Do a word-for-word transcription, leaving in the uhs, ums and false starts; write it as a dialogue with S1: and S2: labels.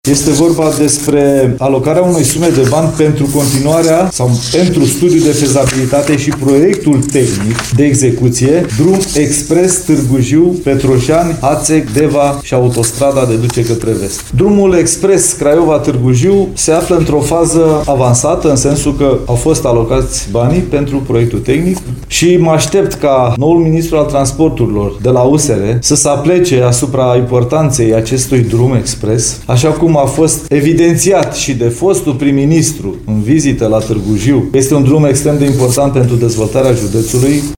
S1: Este vorba despre alocarea unei sume de bani pentru continuarea sau pentru studiul de fezabilitate și proiectul tehnic de execuție Drum Expres Târgu Jiu, Petroșani, Hațeg, Deva și autostrada de duce către vest. Drumul Expres Craiova-Târgu Jiu se află într-o fază avansată, în sensul că au fost alocați banii pentru proiectul tehnic și mă aștept ca noul ministru al transporturilor de la U S R să se aplece asupra importanței acestui drum expres, așa cum a fost evidențiat și de fostul prim-ministru în vizită la Târgu Jiu. Este un drum extrem de important pentru dezvoltarea județului.